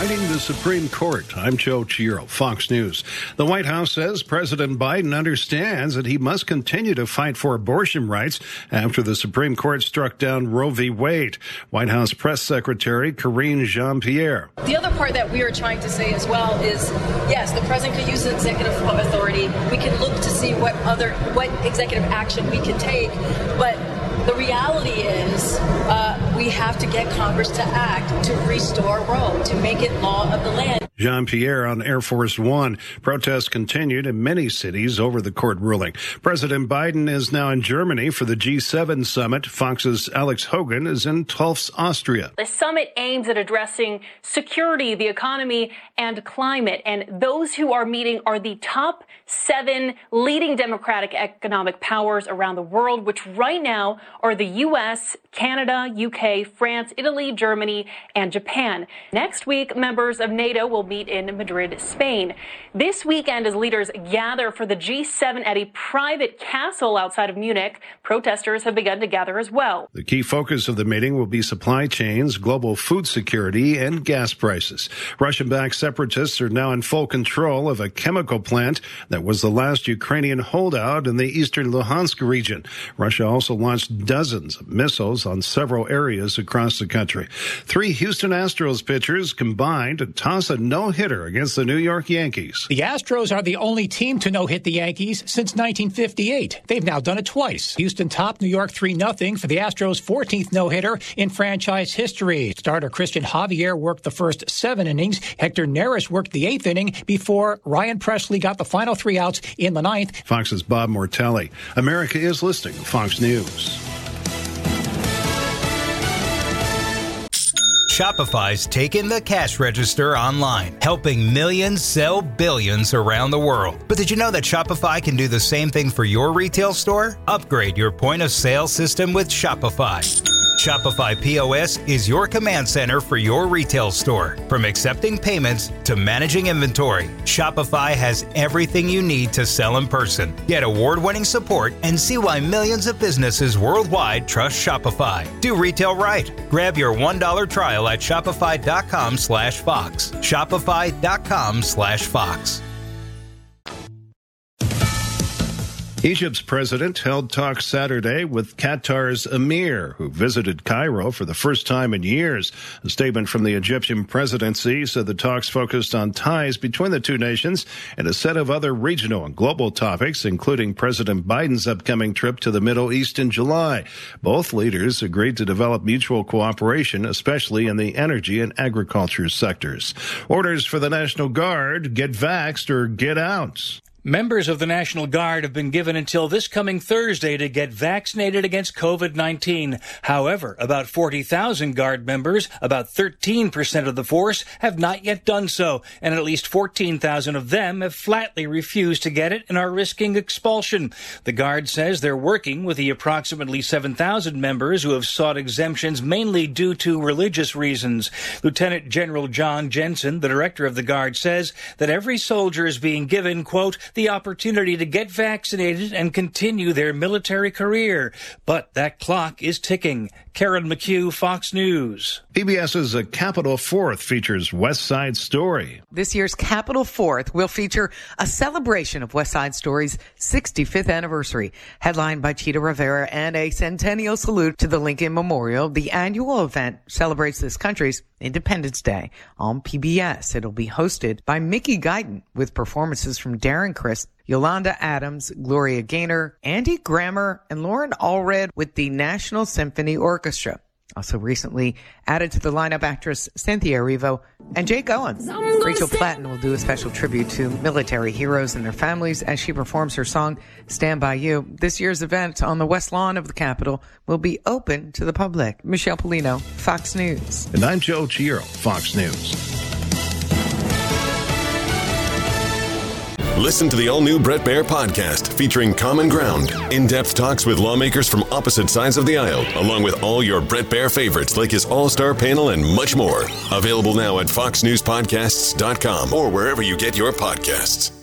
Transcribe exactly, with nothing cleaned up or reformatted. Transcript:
Fighting the Supreme Court. I'm Joe Chiro, Fox News. The White House says President Biden understands that he must continue to fight for abortion rights after the Supreme Court struck down Roe v. Wade. White House Press Secretary Karine Jean-Pierre. The other part that we are trying to say as well is, yes, the president could use executive authority. We can look to see what other, what executive action we can take, but the reality is uh, we have to get Congress to act to restore Roe, to make it law of the land. Jean-Pierre on Air Force One. Protests continued in many cities over the court ruling. President Biden is now in Germany for the G seven summit. Fox's Alex Hogan is in Tulfs, Austria. The summit aims at addressing security, the economy, and climate. And those who are meeting are the top seven leading democratic economic powers around the world, which right now are the U S, Canada, U K, France, Italy, Germany, and Japan. Next week, members of NATO will meet in Madrid, Spain. This weekend, as leaders gather for the G seven at a private castle outside of Munich, protesters have begun to gather as well. The key focus of the meeting will be supply chains, global food security, and gas prices. Russian-backed separatists are now in full control of a chemical plant that was the last Ukrainian holdout in the eastern Luhansk region. Russia also launched dozens of missiles on several areas across the country. Three Houston Astros pitchers combined to toss a no-hitter against the New York Yankees. The Astros are the only team to no-hit the Yankees since nineteen fifty-eight. They've now done it twice. Houston topped New York three nothing for the Astros' fourteenth no-hitter in franchise history. Starter Christian Javier worked the first seven innings. Hector Neris worked the eighth inning before Ryan Presley got the final three outs in the ninth. Fox's Bob Mortelli. America is listening to Fox News. Shopify's taken the cash register online, helping millions sell billions around the world. But did you know that Shopify can do the same thing for your retail store? Upgrade your point of sale system with Shopify. Shopify P O S is your command center for your retail store. From accepting payments to managing inventory, Shopify has everything you need to sell in person. Get award-winning support and see why millions of businesses worldwide trust Shopify. Do retail right. Grab your one dollar trial at shopify.com slash Fox. Shopify.com slash Fox. Egypt's president held talks Saturday with Qatar's emir, who visited Cairo for the first time in years. A statement from the Egyptian presidency said the talks focused on ties between the two nations and a set of other regional and global topics, including President Biden's upcoming trip to the Middle East in July. Both leaders agreed to develop mutual cooperation, especially in the energy and agriculture sectors. Orders for the National Guard: get vaxxed or get out. Members of the National Guard have been given until this coming Thursday to get vaccinated against COVID nineteen. However, about forty thousand Guard members, about thirteen percent of the force, have not yet done so, and at least fourteen thousand of them have flatly refused to get it and are risking expulsion. The Guard says they're working with the approximately seven thousand members who have sought exemptions mainly due to religious reasons. Lieutenant General John Jensen, the director of the Guard, says that every soldier is being given, quote, the opportunity to get vaccinated and continue their military career. But that clock is ticking. Karen McHugh, Fox News. PBS's A Capitol Fourth features West Side Story. This year's Capitol Fourth will feature a celebration of West Side Story's sixty-fifth anniversary, headlined by Chita Rivera, and a centennial salute to the Lincoln Memorial. The annual event celebrates this country's Independence Day on P B S. It'll be hosted by Mickey Guyton with performances from Darren Criss, Yolanda Adams, Gloria Gaynor, Andy Grammer, and Lauren Allred with the National Symphony Orchestra. Also recently added to the lineup, actress Cynthia Erivo and Jake Owen. Rachel Platten will do a special tribute to military heroes and their families as she performs her song, Stand By You. This year's event on the West Lawn of the Capitol will be open to the public. Michelle Polino, Fox News. And I'm Joe Chiro, Fox News. Listen to the all-new Bret Baier podcast featuring Common Ground, in-depth talks with lawmakers from opposite sides of the aisle, along with all your Bret Baier favorites like his all-star panel and much more. Available now at fox news podcasts dot com or wherever you get your podcasts.